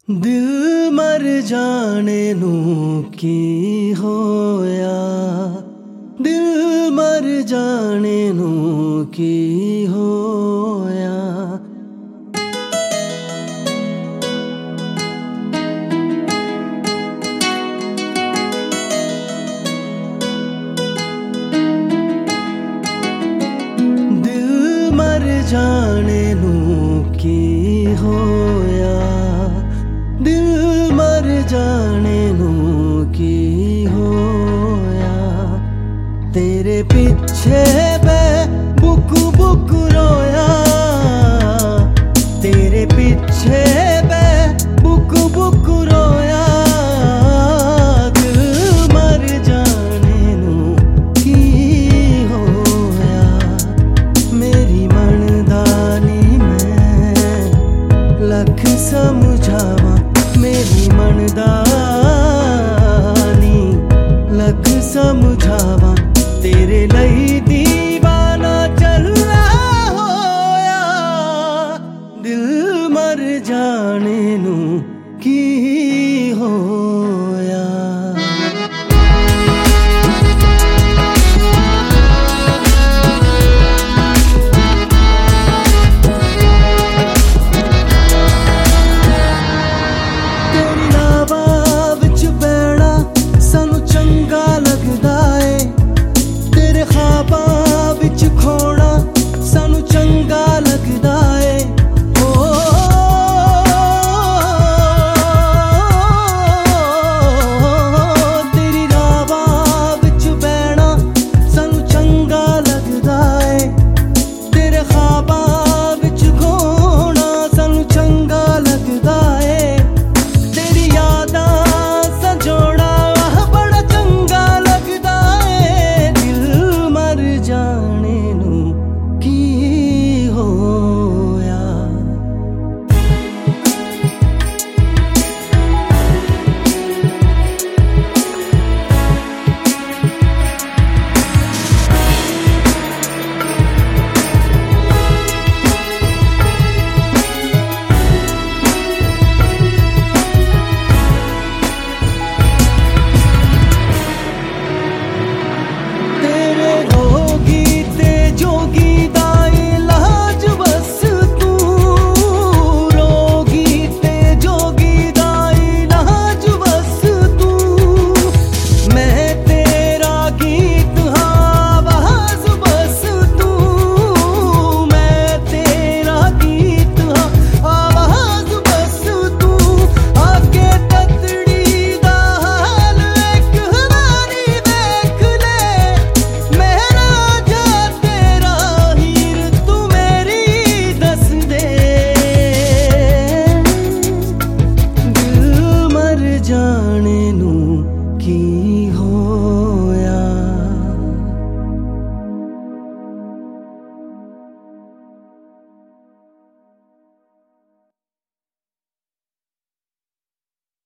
दिल मर जाने नू की होया, दिल मर जाने नू की होया। दिल मर जाने नू की होया, दिल मर जाने नू की होया। तेरे पिछे मैं बुक बुक रोया, तेरे पिछे मैं बुक बुक रोया। दिल मर जाने नू की होया, मेरी मनदानी मैं लख समझावा, मेरी मनदानी लख समझावा। तेरे लई दीवाना चलना होया, दिल मर जाने नू